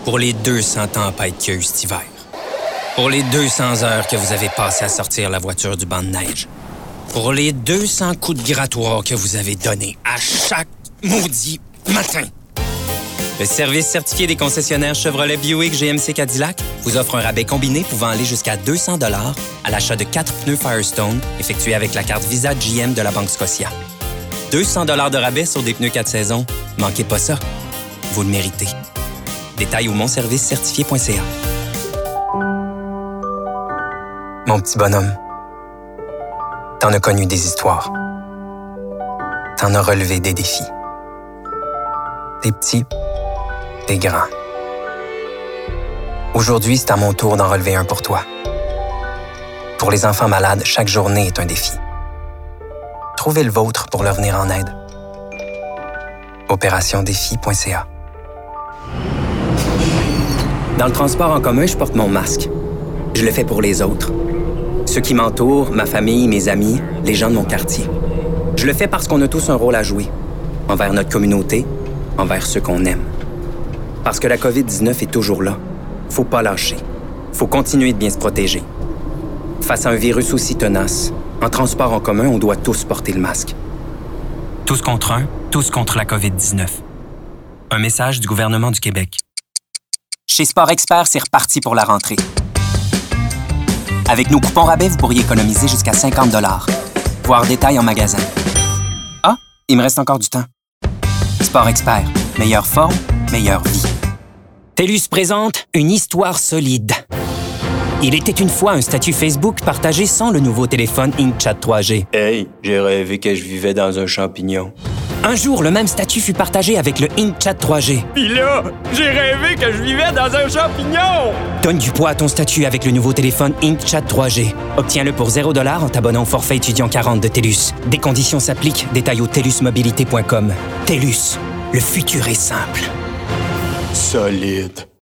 Pour les 200 tempêtes qu'il y a eu cet hiver. Pour les 200 heures que vous avez passées à sortir la voiture du banc de neige. Pour les 200 coups de grattoir que vous avez donnés à chaque maudit matin. Le service certifié des concessionnaires Chevrolet Buick GMC Cadillac vous offre un rabais combiné pouvant aller jusqu'à 200 $ à l'achat de 4 pneus Firestone effectués avec la carte Visa GM de la Banque Scotia. 200 $ de rabais sur des pneus 4 saisons. Manquez pas ça. Vous le méritez. Détails au monservicecertifié.ca. Mon petit bonhomme, t'en as connu des histoires. T'en as relevé des défis. Des petits, des grands. Aujourd'hui, c'est à mon tour d'en relever un pour toi. Pour les enfants malades, chaque journée est un défi. Trouvez le vôtre pour leur venir en aide. Opérationdéfi.ca. Dans le transport en commun, je porte mon masque. Je le fais pour les autres. Ceux qui m'entourent, ma famille, mes amis, les gens de mon quartier. Je le fais parce qu'on a tous un rôle à jouer. Envers notre communauté, envers ceux qu'on aime. Parce que la COVID-19 est toujours là. Faut pas lâcher. Faut continuer de bien se protéger. Face à un virus aussi tenace, en transport en commun, on doit tous porter le masque. Tous contre un, tous contre la COVID-19. Un message du gouvernement du Québec. Chez Sport Expert, c'est reparti pour la rentrée. Avec nos coupons rabais, vous pourriez économiser jusqu'à 50 $. Voir détails en magasin. Ah, il me reste encore du temps. Sport Expert. Meilleure forme, meilleure vie. TELUS présente une histoire solide. Il était une fois un statut Facebook partagé sans le nouveau téléphone InkChat 3G. Hey, j'ai rêvé que je vivais dans un champignon. Un jour, le même statut fut partagé avec le InkChat 3G. Pis là, j'ai rêvé que je vivais dans un champignon! Donne du poids à ton statut avec le nouveau téléphone InkChat 3G. Obtiens-le pour 0 $ en t'abonnant au forfait étudiant 40 de TELUS. Des conditions s'appliquent. Détails au telusmobilité.com. TELUS, le futur est simple. Solide.